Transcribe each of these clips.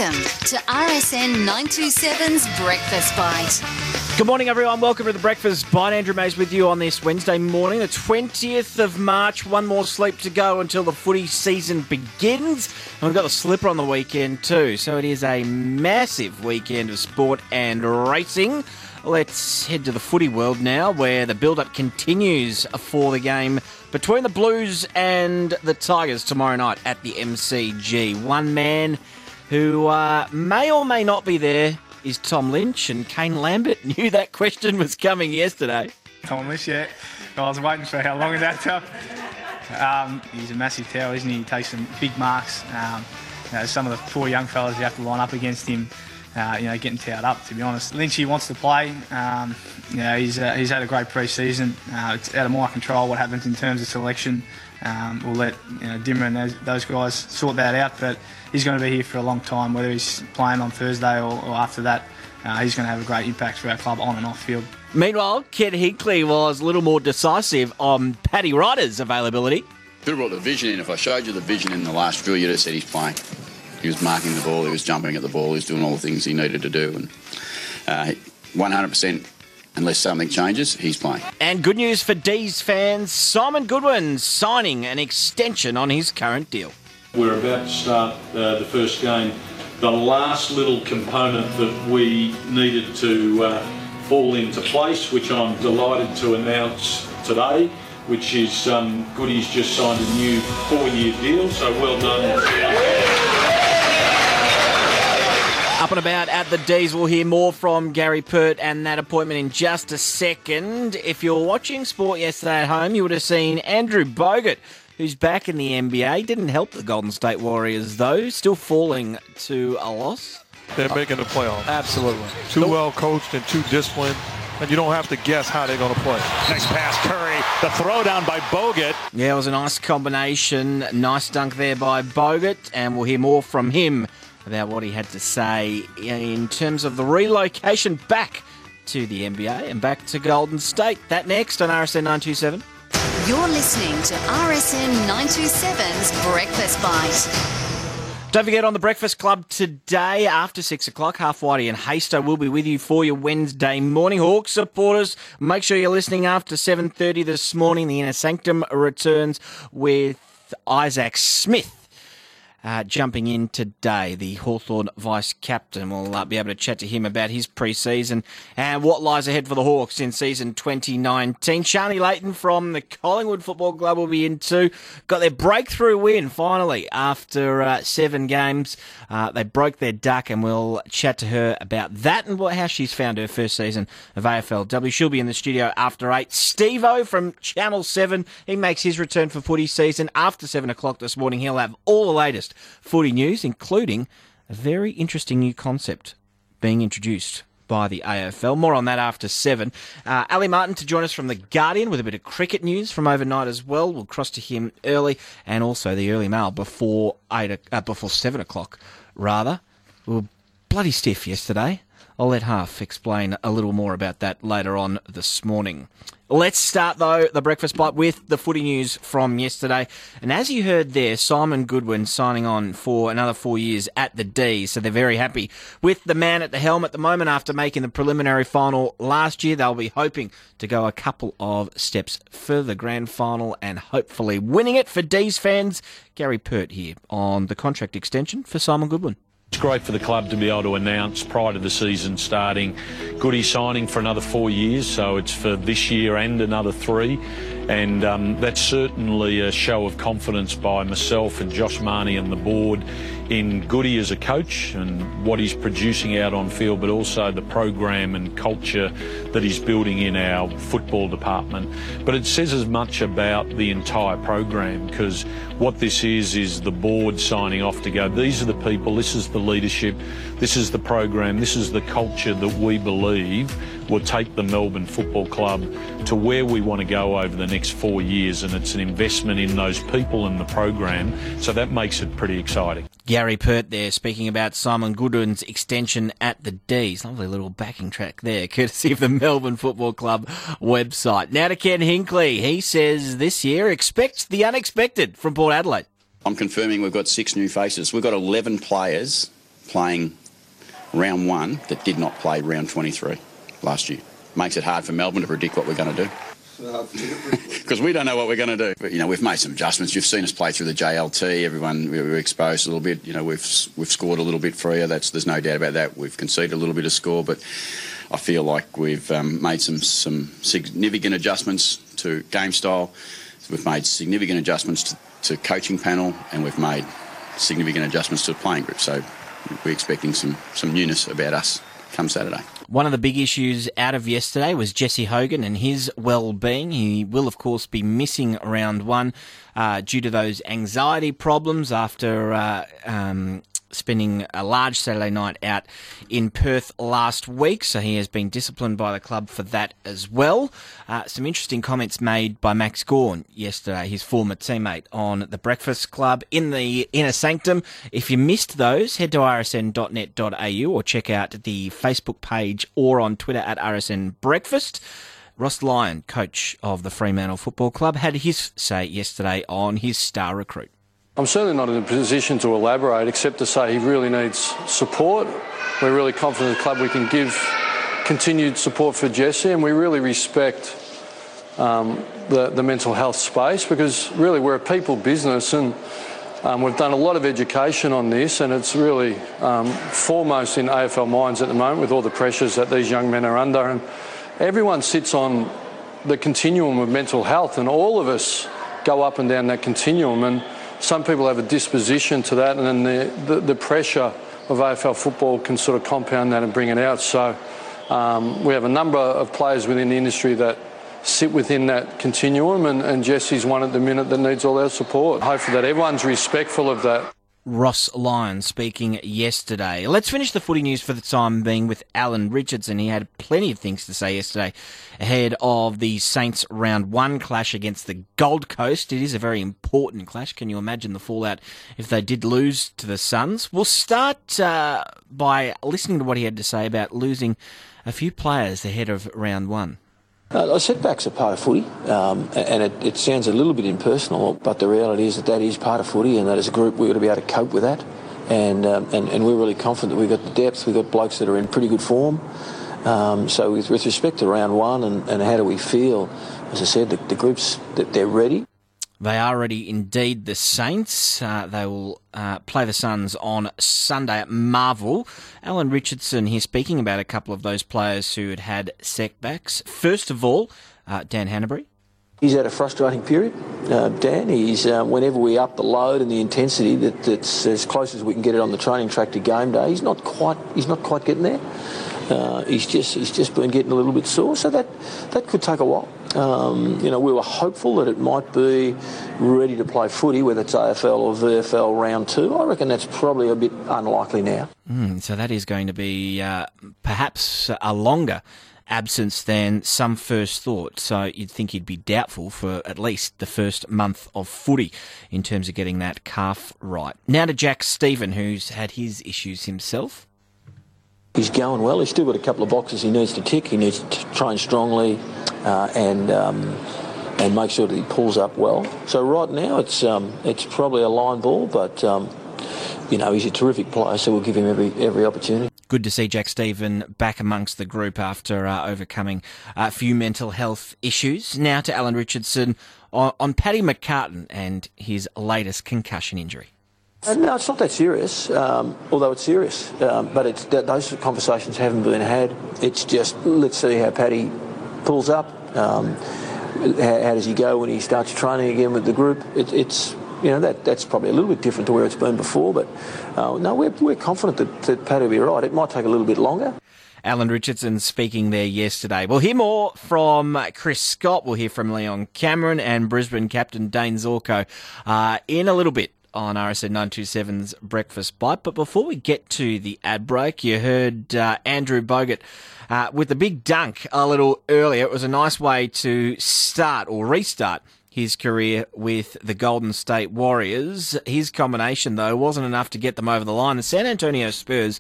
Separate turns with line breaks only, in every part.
Welcome to RSN 927's Breakfast Bite.
Good morning, everyone. Welcome to the Breakfast Bite. Andrew Mays with you on this Wednesday morning, the 20th of March. One more sleep to go until the footy season begins. And we've got the slipper on the weekend too. So it is a massive weekend of sport and racing. Let's head to the footy world now, where the build-up continues for the game between the Blues and the Tigers tomorrow night at the MCG. One man who may or may not be there is Tom Lynch, and Kane Lambert knew that question was coming yesterday.
Tom Lynch, yeah. I was waiting for how long is that tough. He's a massive tower, isn't he? He takes some big marks. Some of the poor young fellas you have to line up against him, getting towed up, to be honest. Lynchy wants to play. He's had a great pre-season. It's out of my control what happens in terms of selection. We'll let Dimmer and those guys sort that out, but he's going to be here for a long time, whether he's playing on Thursday or after that. He's going to have a great impact for our club on and off field.
Meanwhile, Ken Hinkley was a little more decisive on Paddy Ryder's availability.
Could have brought the vision in. If I showed you the vision in the last drill, you'd have said he's playing. He was marking the ball, he was jumping at the ball, he was doing all the things he needed to do. And 100%, unless something changes, he's playing.
And good news for D's fans, Simon Goodwin signing an extension on his current deal.
We're about to start the first game. The last little component that we needed to fall into place, which I'm delighted to announce today, which is Goody's just signed a new 4-year deal, so well done.
Up and about at the D's, we'll hear more from Gary Pert and that appointment in just a second. If you're watching sport yesterday at home, you would have seen Andrew Bogut, who's back in the NBA. Didn't help the Golden State Warriors, though. Still falling to a loss.
They're making the playoffs.
Absolutely.
Too well coached and too disciplined, and you don't have to guess how they're going to play.
Nice pass, Curry. The throw down by Bogut.
Yeah, it was a nice combination. Nice dunk there by Bogut, and we'll hear more from him about what he had to say in terms of the relocation back to the NBA and back to Golden State. That next on RSN 927.
You're listening to RSN 927's Breakfast Bite.
Don't forget, on the Breakfast Club today after 6 o'clock, Half Whitey and Hasto will be with you for your Wednesday morning. Hawks supporters, make sure you're listening after 7:30 this morning. The Inner Sanctum returns with Isaac Smith. Jumping in today, the Hawthorn vice-captain. We'll be able to chat to him about his pre-season and what lies ahead for the Hawks in season 2019. Shani Layton from the Collingwood Football Club will be in too. Got their breakthrough win, finally, after 7 games. They broke their duck, and we'll chat to her about that and how she's found her first season of AFLW. She'll be in the studio after 8. Steve-O from Channel 7, he makes his return for footy season after 7 o'clock this morning. He'll have all the latest footy news, including a very interesting new concept being introduced by the AFL. More on that after 7. Ali Martin to join us from The Guardian with a bit of cricket news from overnight as well. We'll cross to him early, and also the early mail before 7 o'clock, rather. We were bloody stiff yesterday. I'll let Half explain a little more about that later on this morning. Let's start, though, the Breakfast Bite with the footy news from yesterday. And as you heard there, Simon Goodwin signing on for another 4 years at the D. So they're very happy with the man at the helm at the moment after making the preliminary final last year. They'll be hoping to go a couple of steps further, the grand final, and hopefully winning it. For D's fans, Gary Pert here on the contract extension for Simon Goodwin.
It's great for the club to be able to announce prior to the season starting Goody signing for another 4 years, so it's for this year and another 3. And that's certainly a show of confidence by myself and Josh Marnie and the board in Goody as a coach and what he's producing out on field, but also the program and culture that he's building in our football department. But it says as much about the entire program, because what this is the board signing off to go, these are the people, this is the leadership, this is the program, this is the culture that we believe will take the Melbourne Football Club to where we want to go over the next 4 years, and it's an investment in those people and the program, so that makes it pretty exciting.
Gary Pert there speaking about Simon Goodwin's extension at the D's. Lovely little backing track there, courtesy of the Melbourne Football Club website. Now to Ken Hinkley. He says this year expect the unexpected from Port Adelaide.
I'm confirming we've got 6 new faces. We've got 11 players playing round 1 that did not play round 23 last year. Makes it hard for Melbourne to predict what we're going to do. Because we don't know what we're going to do. But, we've made some adjustments. You've seen us play through the JLT. We were exposed a little bit. We've scored a little bit for you. There's no doubt about that. We've conceded a little bit of score, but I feel like we've made some significant adjustments to game style. We've made significant adjustments to coaching panel, and we've made significant adjustments to the playing group. So we're expecting some newness about us come Saturday.
One of the big issues out of yesterday was Jesse Hogan and his well-being. He will, of course, be missing round 1 due to those anxiety problems after spending a large Saturday night out in Perth last week. So he has been disciplined by the club for that as well. Some interesting comments made by Max Gawn yesterday, his former teammate, on the Breakfast Club in the Inner Sanctum. If you missed those, head to rsn.net.au or check out the Facebook page or on Twitter at RSN Breakfast. Ross Lyon, coach of the Fremantle Football Club, had his say yesterday on his star recruit.
I'm certainly not in a position to elaborate except to say he really needs support. We're really confident as a club we can give continued support for Jesse, and we really respect the mental health space, because really we're a people business, and we've done a lot of education on this, and it's really foremost in AFL minds at the moment with all the pressures that these young men are under. And everyone sits on the continuum of mental health, and all of us go up and down that continuum, and some people have a disposition to that, and then the pressure of AFL football can sort of compound that and bring it out. So we have a number of players within the industry that sit within that continuum, and Jesse's one at the minute that needs all our support. Hopefully that everyone's respectful of that.
Ross Lyon speaking yesterday. Let's finish the footy news for the time being with Alan Richardson. He had plenty of things to say yesterday ahead of the Saints round 1 clash against the Gold Coast. It is a very important clash. Can you imagine the fallout if they did lose to the Suns? We'll start by listening to what he had to say about losing a few players ahead of round 1.
Setbacks are part of footy, and it sounds a little bit impersonal, but the reality is that is part of footy, and that as a group we've got to be able to cope with that. And we're really confident that we've got the depth, we've got blokes that are in pretty good form. So with respect to round 1 and how do we feel, as I said, the groups, they're ready.
They are ready indeed, the Saints. They will play the Suns on Sunday at Marvel. Alan Richardson here speaking about a couple of those players who had setbacks. First of all, Dan Hannebery.
He's had a frustrating period, Dan. He's whenever we up the load and the intensity, that's as close as we can get it on the training track to game day. He's not quite getting there. He's just been getting a little bit sore, so that could take a while. We were hopeful that it might be ready to play footy, whether it's AFL or VFL round 2. I reckon that's probably a bit unlikely now.
So that is going to be perhaps a longer absence than some first thought. So you'd think he'd be doubtful for at least the first month of footy in terms of getting that calf right. Now to Jack Stephen, who's had his issues himself.
He's going well. He's still got a couple of boxes he needs to tick. He needs to train strongly and make sure that he pulls up well. So right now it's probably a line ball, but he's a terrific player, so we'll give him every opportunity.
Good to see Jack Stephen back amongst the group after overcoming a few mental health issues. Now to Alan Richardson on Paddy McCartan and his latest concussion injury.
No, it's not that serious, although it's serious. But those conversations haven't been had. It's just, let's see how Paddy pulls up. How does he go when he starts training again with the group? That's probably a little bit different to where it's been before. But no, we're confident that Paddy will be right. It might take a little bit longer.
Alan Richardson speaking there yesterday. We'll hear more from Chris Scott. We'll hear from Leon Cameron and Brisbane captain Dane Zorko in a little bit on RSN 927's Breakfast Bite. But before we get to the ad break, you heard Andrew Bogut with the big dunk a little earlier. It was a nice way to start or restart his career with the Golden State Warriors. His combination, though, wasn't enough to get them over the line. The San Antonio Spurs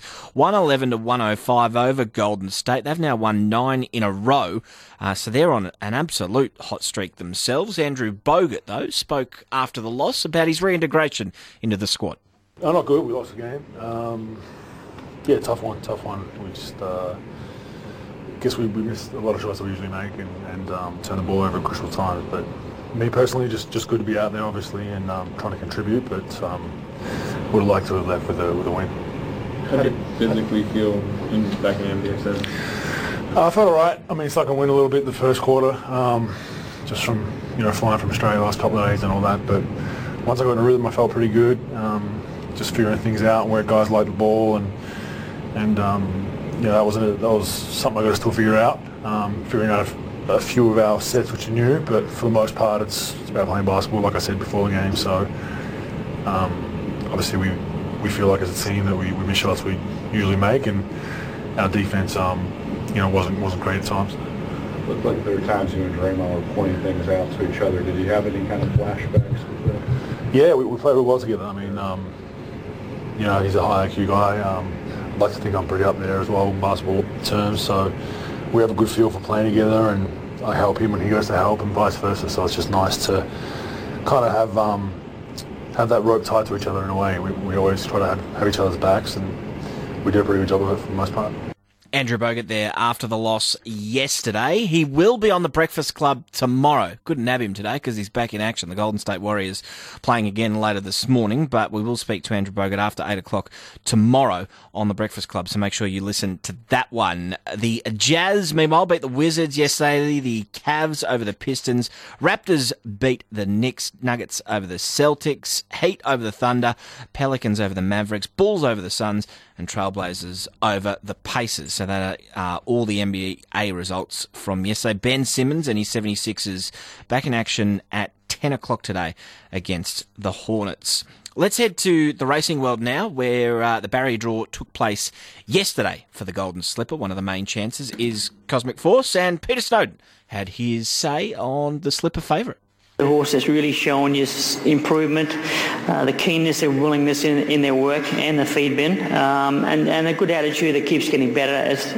111-105 over Golden State. They've now won 9 in a row, so they're on an absolute hot streak themselves. Andrew Bogut, though, spoke after the loss about his reintegration into the squad.
Not good. We lost the game.
Yeah, tough one. We just guess we missed a lot of shots that we usually make and turn the ball over at crucial times. But me personally, just good to be out there, obviously, and trying to contribute. But would have liked to have left with a win.
How did you physically feel back in the NBSL?
I felt all right. I mean, it's like I went a little bit the first quarter, just from flying from Australia the last couple of days and all that. But once I got in a rhythm, I felt pretty good. Just figuring things out, where guys like the ball, and that was something I got to still figure out. Figuring out a few of our sets which are new, but for the most part, it's about playing basketball, like I said before the game. So obviously we feel like as a team that we miss shots we usually make, and our defense wasn't great at times.
Looked like there were times you and Draymond were pointing things out to each other. Did you have any kind of flashbacks?
Yeah, we played real well together. I mean, he's a high IQ guy. I'd like to think I'm pretty up there as well in basketball terms. So we have a good feel for playing together, and I help him when he goes to help, and vice versa. So it's just nice to kind of have that rope tied to each other in a way. We always try to have each other's backs, and we do a pretty good job of it for the most part.
Andrew Bogut there after the loss yesterday. He will be on the Breakfast Club tomorrow. Couldn't nab him today because he's back in action. The Golden State Warriors playing again later this morning, but we will speak to Andrew Bogut after 8 o'clock tomorrow on the Breakfast Club, so make sure you listen to that one. The Jazz, meanwhile, beat the Wizards yesterday. The Cavs over the Pistons. Raptors beat the Knicks. Nuggets over the Celtics. Heat over the Thunder. Pelicans over the Mavericks. Bulls over the Suns. And Trailblazers over the Pacers. So that are all the NBA results from yesterday. Ben Simmons and his 76ers back in action at 10 o'clock today against the Hornets. Let's head to the racing world now, where the barrier draw took place yesterday for the Golden Slipper. One of the main chances is Cosmic Force, and Peter Snowden had his say on the Slipper favourite.
The horse has really shown you improvement, the keenness and willingness in their work, and the feed bin, and a good attitude that keeps getting better.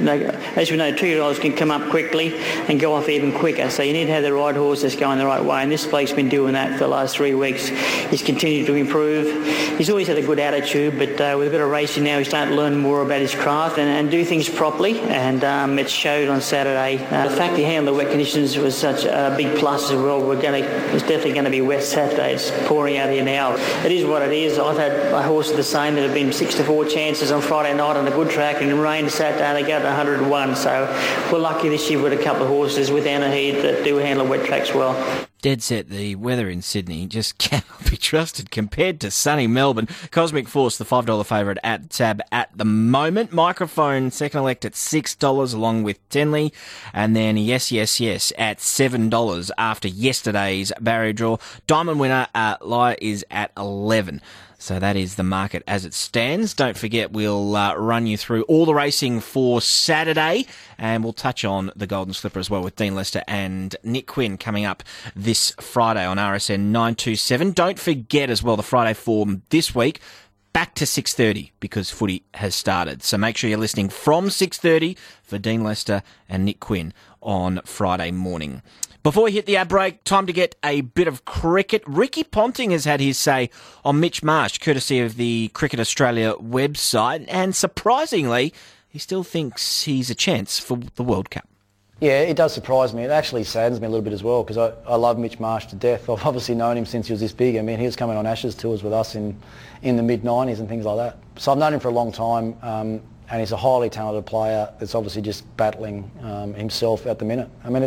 As we know, 2-year-olds can come up quickly and go off even quicker, so you need to have the right horse that's going the right way, and this bloke's been doing that for the last 3 weeks. He's continued to improve. He's always had a good attitude, but with a bit of racing now, he's starting to learn more about his craft and do things properly, and it showed on Saturday. The fact he handled the wet conditions was such a big plus as well. It's definitely going to be wet Saturday. It's pouring out here now. It is what it is. I've had my horses the same that have been 6-4 chances on Friday night on a good track, and in rain Saturday they go to 101. So we're lucky this year with a couple of horses with Anahid that do handle wet tracks well.
Dead set, the weather in Sydney just cannot be trusted compared to sunny Melbourne. Cosmic Force, the $5 favourite at tab at the moment. Microphone, second elect at $6 along with Tenley. And then Yes Yes Yes at $7 after yesterday's barrier draw. Diamond winner Lie is at 11. So that is the market as it stands. Don't forget, we'll run you through all the racing for Saturday, and we'll touch on the Golden Slipper as well with Dean Lester and Nick Quinn coming up this Friday on RSN 927. Don't forget as well the Friday form this week, back to 6:30 because footy has started. So make sure you're listening from 6:30 for Dean Lester and Nick Quinn on Friday morning. Before we hit the ad break, time to get a bit of cricket. Ricky Ponting has had his say on Mitch Marsh, courtesy of the Cricket Australia website, and surprisingly, he still thinks he's a chance for the World Cup.
Yeah, it does surprise me. It actually saddens me a little bit as well because I love Mitch Marsh to death. I've obviously known him since he was this big. I mean, he was coming on Ashes tours with us in the mid-90s and things like that. So I've known him for a long time, and he's a highly talented player that's obviously just battling himself at the minute. I mean,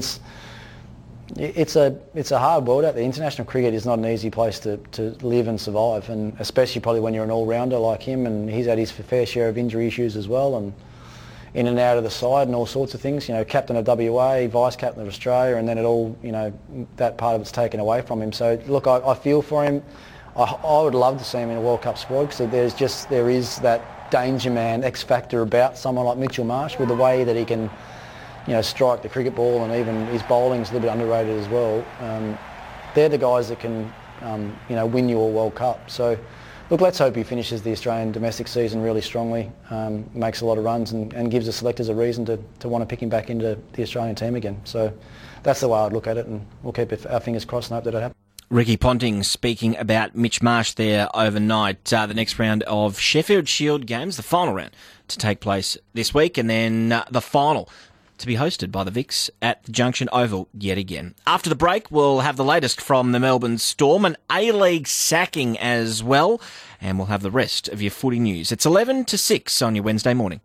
it's a hard world out there. International cricket is not an easy place to live and survive, and especially probably when you're an all-rounder like him, and he's had his fair share of injury issues as well, and in and out of the side and all sorts of things. You know, captain of WA, vice captain of Australia, and then it all, that part of it's taken away from him. So look, I feel for him. I would love to see him in a World Cup squad because there is that danger man X factor about someone like Mitchell Marsh with the way that he can strike the cricket ball, and even his bowling's a little bit underrated as well. They're the guys that can, win you a World Cup. So, look, let's hope he finishes the Australian domestic season really strongly, makes a lot of runs, and gives the selectors a reason to want to pick him back into the Australian team again. So, that's the way I'd look at it, and we'll keep our fingers crossed and hope that it happens.
Ricky Ponting speaking about Mitch Marsh there overnight. The next round of Sheffield Shield games, the final round to take place this week, and then the final to be hosted by the Vicks at the Junction Oval yet again. After the break, we'll have the latest from the Melbourne Storm, an A-League sacking as well, and we'll have the rest of your footy news. It's 11 to 6 on your Wednesday morning.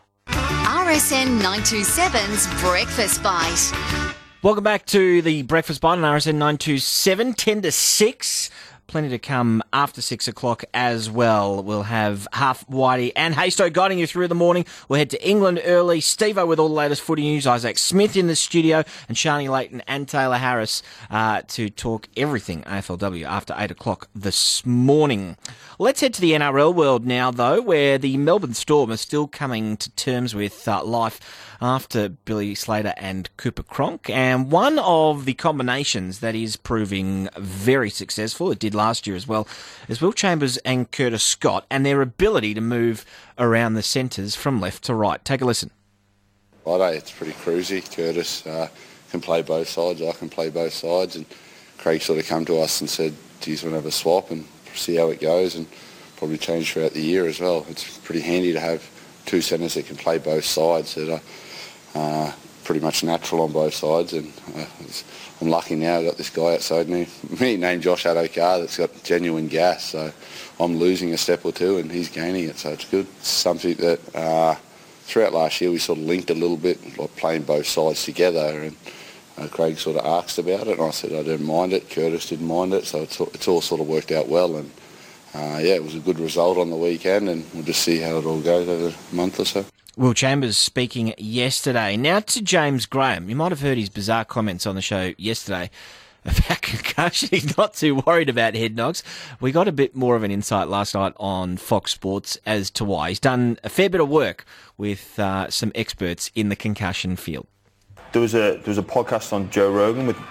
RSN 927's Breakfast Bite.
Welcome back to the Breakfast Bite on RSN 927, 10 to 6. Plenty to come after 6 o'clock as well. We'll have Half Whitey and Haystow guiding you through the morning. We'll head to England early. Steve-O with all the latest footy news. Isaac Smith in the studio and Shani Layton and Taylor Harris to talk everything AFLW after 8 o'clock this morning. Let's head to the NRL world now, though, where the Melbourne Storm are still coming to terms with life after Billy Slater and Cooper Cronk. And one of the combinations that is proving very successful, it did last year as well, is Will Chambers and Curtis Scott and their ability to move around the centres from left to right. Take a listen.
Righto, it's pretty cruisy. Curtis can play both sides, I can play both sides, and Craig sort of come to us and said, geez, we'll have a swap and see how it goes, and probably change throughout the year as well. It's pretty handy to have two centres that can play both sides that are pretty much natural on both sides, and I'm lucky now I've got this guy outside me named Josh Adokar that's got genuine gas, so I'm losing a step or two and he's gaining it, so it's good. It's something that throughout last year we sort of linked a little bit, like playing both sides together, and Craig sort of asked about it and I said I didn't mind it, Curtis didn't mind it, so it's all sort of worked out well, and yeah, it was a good result on the weekend, and we'll just see how it all goes over a month or so.
Will Chambers speaking yesterday. Now to James Graham. You might have heard his bizarre comments on the show yesterday about concussion. He's not too worried about head knocks. We got a bit more of an insight last night on Fox Sports as to why. He's done a fair bit of work with some experts in the concussion field.
There was a podcast on Joe Rogan with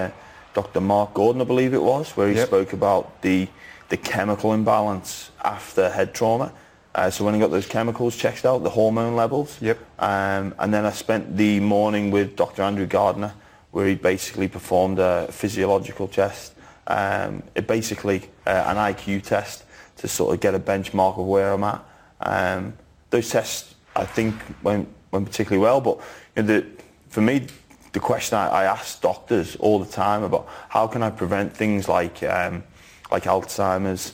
Dr. Mark Gordon, I believe it was, where he spoke about the chemical imbalance after head trauma. So when he got those chemicals checked out, the hormone levels. And then I spent the morning with Dr. Andrew Gardner, where he basically performed a physiological test. It basically an IQ test to sort of get a benchmark of where I'm at. Those tests, I think, went particularly well. But for me, the question I ask doctors all the time about how can I prevent things like Alzheimer's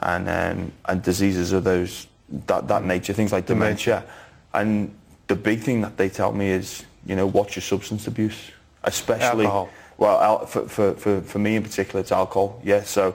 and diseases of that nature, things like dementia. And the big thing that they tell me is, watch your substance abuse, especially alcohol. Well, for me in particular, it's alcohol. Yeah, so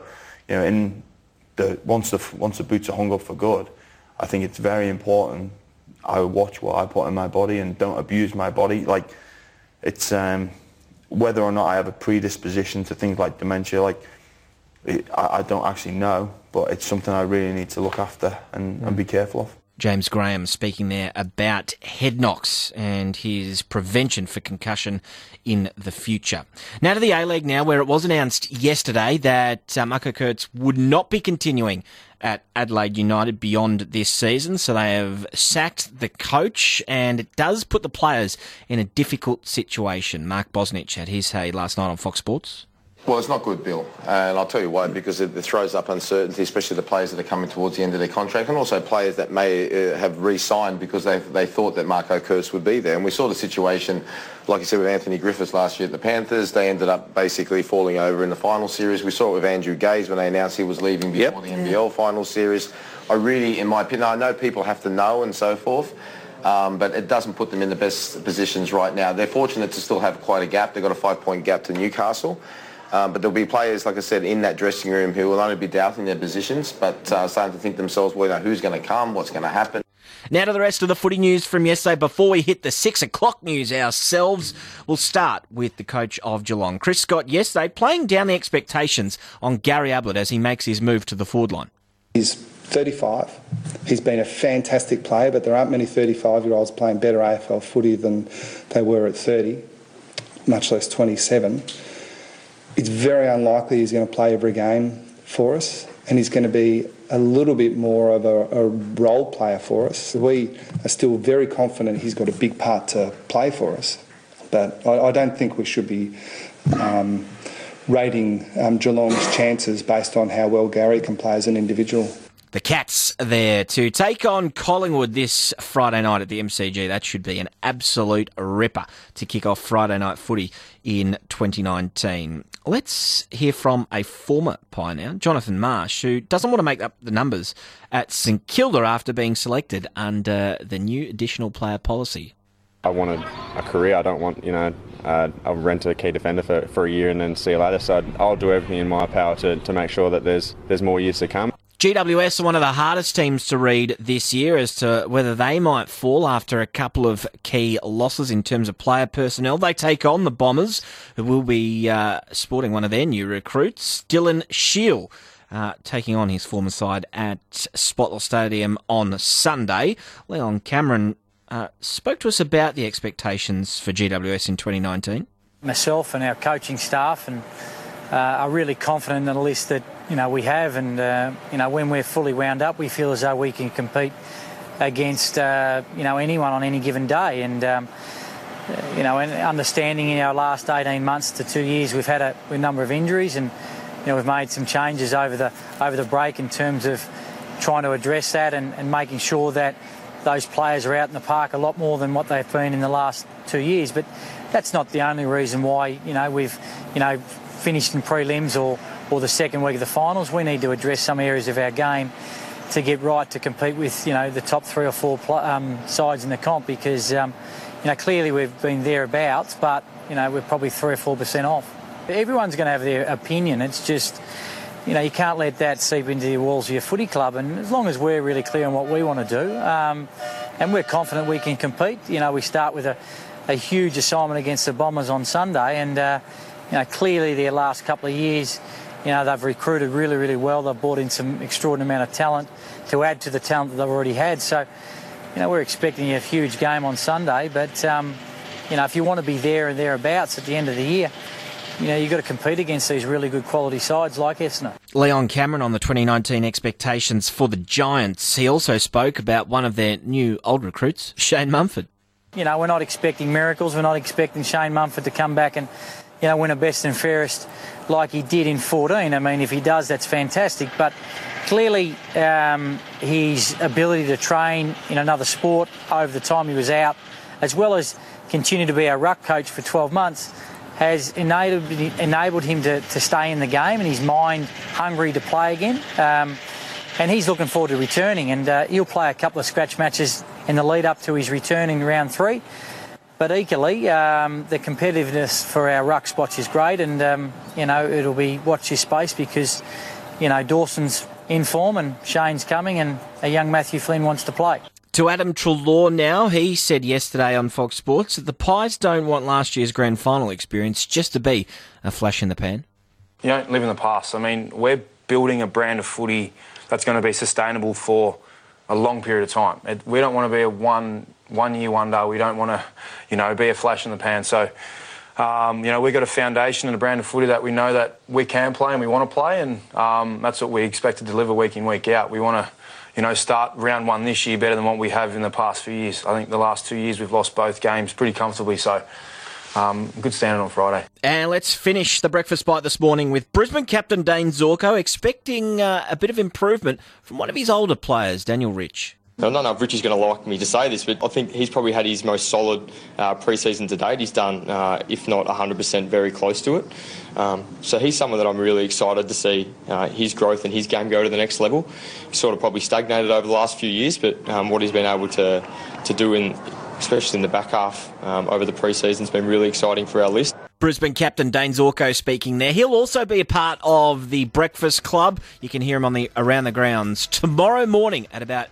once the boots are hung up for good, I think it's very important I watch what I put in my body and don't abuse my body. Like it's whether or not I have a predisposition to things like dementia, I don't actually know, but it's something I really need to look after and be careful of.
James Graham speaking there about head knocks and his prevention for concussion in the future. Now to the A-League now, where it was announced yesterday that Marco Kurtz would not be continuing at Adelaide United beyond this season, so they have sacked the coach, and it does put the players in a difficult situation. Mark Bosnich had his say last night on Fox Sports.
Well, it's not good, Bill, and I'll tell you why, because it throws up uncertainty, especially the players that are coming towards the end of their contract, and also players that may have re-signed because they thought that Marco Kurtz would be there. And we saw the situation, like you said, with Anthony Griffiths last year at the Panthers. They ended up basically falling over in the final series. We saw it with Andrew Gaze when they announced he was leaving before the NBL final series. I really, in my opinion, I know people have to know and so forth, but it doesn't put them in the best positions right now. They're fortunate to still have quite a gap. They've got a 5-point gap to Newcastle. But there'll be players, like I said, in that dressing room who will only be doubting their positions, but starting to think themselves, well, who's going to come, what's going to happen.
Now to the rest of the footy news from yesterday. Before we hit the 6 o'clock news ourselves, we'll start with the coach of Geelong, Chris Scott, yesterday playing down the expectations on Gary Ablett as he makes his move to the forward line.
He's 35. He's been a fantastic player, but there aren't many 35-year-olds playing better AFL footy than they were at 30, much less 27. It's very unlikely he's going to play every game for us, and he's going to be a little bit more of a role player for us. We are still very confident he's got a big part to play for us, but I don't think we should be rating Geelong's chances based on how well Gary can play as an individual.
The Cats there to take on Collingwood this Friday night at the MCG. That should be an absolute ripper to kick off Friday night footy in 2019. Let's hear from a former Pioneer, Jonathan Marsh, who doesn't want to make up the numbers at St Kilda after being selected under the new additional player policy.
I wanted a career. I don't want, I'll rent a key defender for a year and then see you later. So I'll do everything in my power to make sure that there's more years to come.
GWS are one of the hardest teams to read this year as to whether they might fall after a couple of key losses in terms of player personnel. They take on the Bombers, who will be sporting one of their new recruits, Dylan Shiel, taking on his former side at Spotless Stadium on Sunday. Leon Cameron spoke to us about the expectations for GWS in 2019.
Myself and our coaching staff are really confident in the list that we have, and when we're fully wound up, we feel as though we can compete against anyone on any given day. And and understanding in our last 18 months to 2 years, we've had a number of injuries, and we've made some changes over the break in terms of trying to address that and making sure that those players are out in the park a lot more than what they've been in the last 2 years. But that's not the only reason why we've finished in prelims or the second week of the finals. We need to address some areas of our game to get right to compete with the top 3 or 4 sides in the comp, because clearly we've been thereabouts, but we're probably 3 or 4% off. Everyone's going to have their opinion. It's just you can't let that seep into the walls of your footy club, and as long as we're really clear on what we want to do, and we're confident we can compete. We start with a huge assignment against the Bombers on Sunday, and clearly their last couple of years, they've recruited really, really well. They've brought in some extraordinary amount of talent to add to the talent that they've already had. So, we're expecting a huge game on Sunday. But, if you want to be there and thereabouts at the end of the year, you've got to compete against these really good quality sides like Essendon.
Leon Cameron on the 2019 expectations for the Giants. He also spoke about one of their new old recruits, Shane Mumford.
We're not expecting miracles. We're not expecting Shane Mumford to come back and win a best and fairest like he did in 14. I mean, if he does, that's fantastic. But clearly his ability to train in another sport over the time he was out, as well as continue to be our ruck coach for 12 months, has enabled him to stay in the game, and his mind hungry to play again. And he's looking forward to returning, and he'll play a couple of scratch matches in the lead up to his return in round 3. But equally, the competitiveness for our ruck spots is great, and it'll be watch this space, because Dawson's in form and Shane's coming, and a young Matthew Flynn wants to play.
To Adam Treloar now, he said yesterday on Fox Sports that the Pies don't want last year's grand final experience just to be a flash in the pan.
You don't live in the past. I mean, we're building a brand of footy that's going to be sustainable for a long period of time. We don't want to be a one year wonder. We don't want to, be a flash in the pan. So, we've got a foundation and a brand of footy that we know that we can play and we want to play, and that's what we expect to deliver week in, week out. We want to, start round 1 this year better than what we have in the past few years. I think the last 2 years we've lost both games pretty comfortably, so good standing on Friday.
And let's finish the breakfast bite this morning with Brisbane captain Dane Zorko expecting a bit of improvement from one of his older players, Daniel Rich.
I don't know if Richie's going to like me to say this, but I think he's probably had his most solid pre-season to date. He's done, if not 100%, very close to it. So he's someone that I'm really excited to see his growth and his game go to the next level. He's sort of probably stagnated over the last few years, but what he's been able to do, especially in the back half over the pre-season, has been really exciting for our list.
Brisbane captain Dane Zorko speaking there. He'll also be a part of the Breakfast Club. You can hear him on the Around the Grounds tomorrow morning at about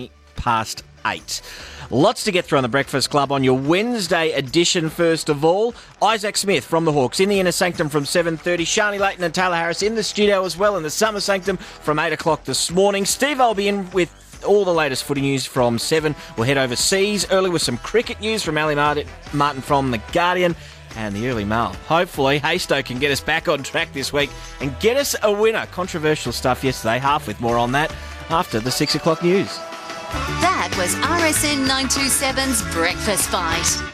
8:20. Lots to get through on the Breakfast Club on your Wednesday edition. First of all, Isaac Smith from the Hawks in the Inner Sanctum from 7:30. Shani Layton and Taylor Harris in the studio as well in the Summer Sanctum from 8 o'clock this morning. Steve will be in with all the latest footy news from 7. We'll head overseas early with some cricket news from Ali Martin from The Guardian. And the early mail. Hopefully, Haystow can get us back on track this week and get us a winner. Controversial stuff yesterday. Half with more on that after the 6 o'clock news.
That was RSN 927's Breakfast Bite.